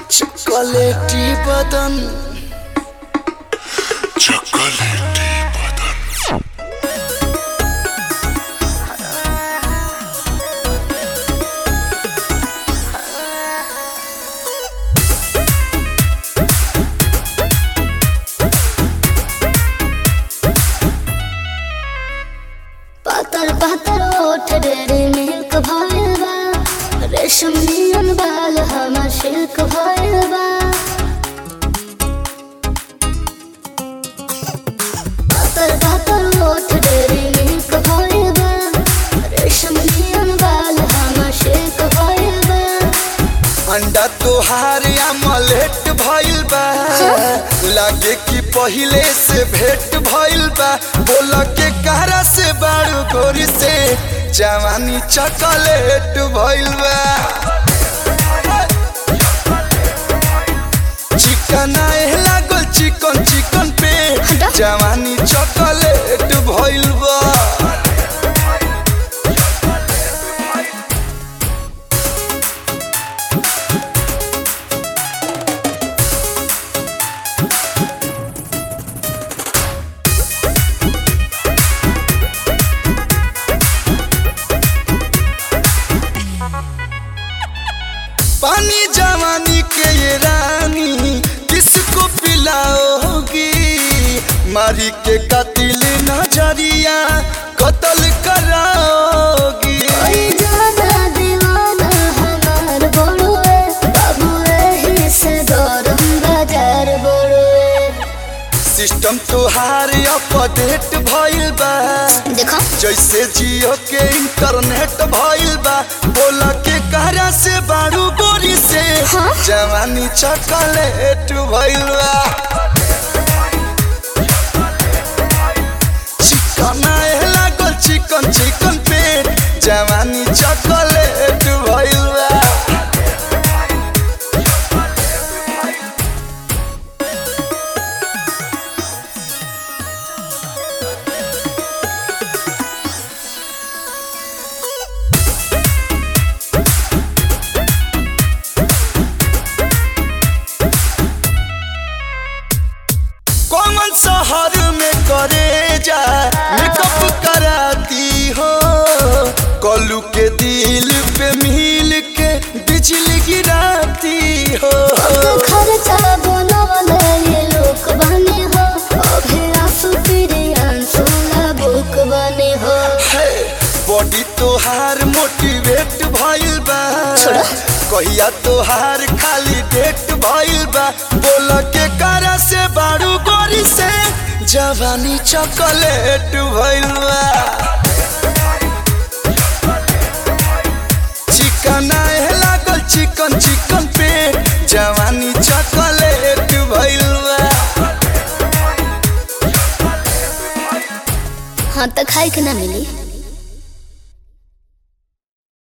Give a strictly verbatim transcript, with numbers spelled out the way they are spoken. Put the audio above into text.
चॉकलेटी बदन चॉकलेटी बदन पातर पातर ओठ डेरे मिल्क भइल बा, रेशम नियन बाल हमार सिल्क भइल बा। पातर पातर ओठ डेरे मिल्क भइल बा, रेशम नियन बाल हमार सिल्क भइल बा। अंडा तोहार अमलेट भइल बा, लागे कि पहिले से भेंट भइल बा। बोला के कहरा से बारू गोरी से जवानी चॉकलेट भइल बा। चिकन आए लागल चिकन चिकन पे जवानी चॉकलेट भइल बा। पानी जवानी के ये रानी किसको पिलाओगी, मारी के कातिल नजरिया कत्ल कराओगी। कोई जाना दीवाना हमार बड़ुए, बाबू एही से गरम बाजार बड़ुए। सिस्टम तोहार अपडेट भइल बा, देखो जैसे जियो के इंटरनेट भइल बा। बोला के कहरा से बारू गोरी से हाँ? जवानी चॉकलेट भइल बा। चिकन आए लागल चिकन चिकन पे जवानी चॉकलेट भइल बा। कौन शहर में करे जा मेकअप कराती हो, कलू के दिल पे मिल के बिजली गिराती हो। खर्चा बनवले ये लोग बने हो, अभी आंसू तेरे आंसू ना बुक बने हो। बॉडी तोहार मोटिवेट भइल बा, कहिया तोहार खाली डेट भइल बा। बोल के करा से बारू गोरी से जवानी चॉकलेट भइल बा। चिकन आए लागल चिकन चिकन पे जवानी चॉकलेट भइल बा। हाँ तो खाए के ना मिली।